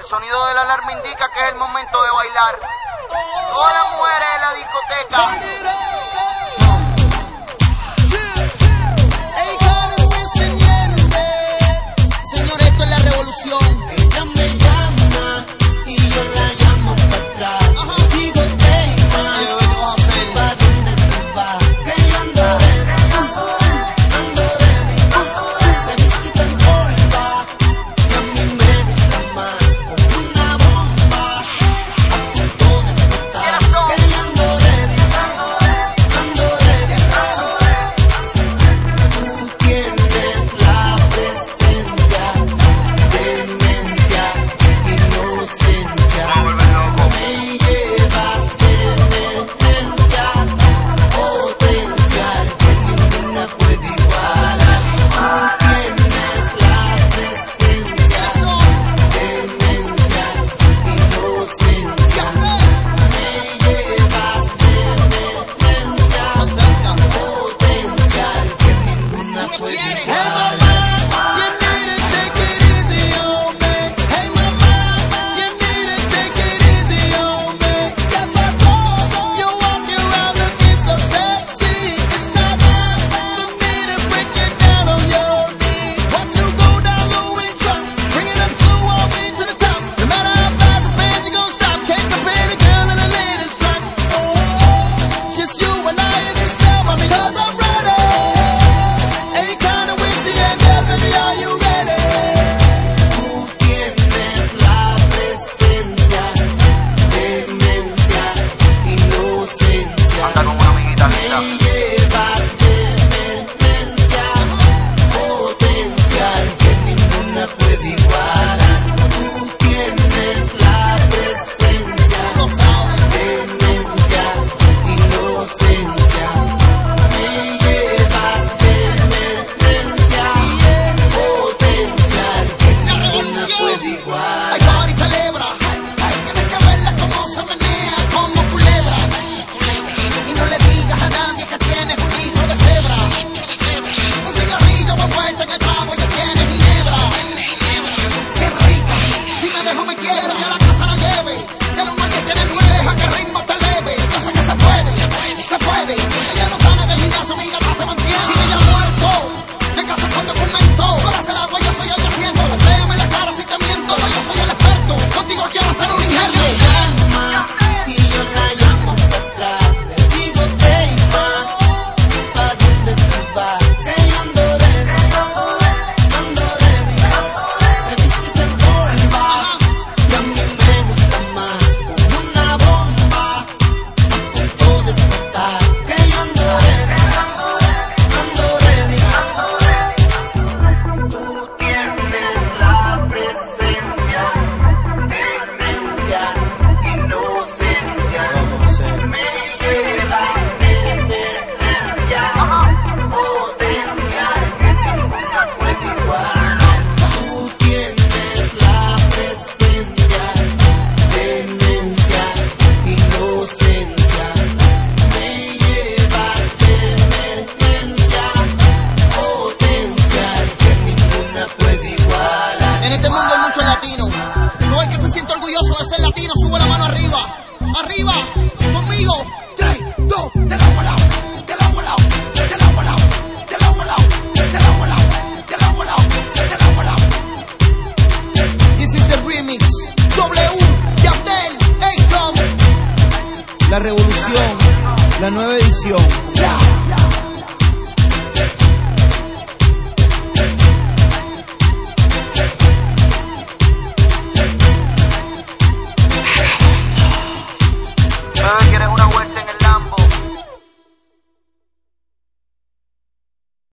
El sonido de la alarma indica que es el momento de bailar. Todas las mujeres en la discoteca. Señores, esto es la revolución. Ella me llama y yo la llamo para atrás. Digo, hey, ma, ¿pa' dónde tú vas? Que yo ando ready, ando ready. Se viste y se envolva, y a mí me gusta más. Como una bomba, a punto de explotar. Que yo ando ready, ando ready. Tú tienes la presencia, demencia, inocencia. Me llevas de emergencia, potencia que ninguna puede igualar. Tú tienes la presencia, demencia, inocencia. Me llevas de emergencia, potencia que ninguna puede igualar. Arriba, conmigo, 3, 2, del agua al lado, del agua al lado, del agua al lado, del agua al lado, del agua al lado, del agua al lado, del agua al lado. This is the remix, W, Yandel, Akon. La revolución, la nueva edición.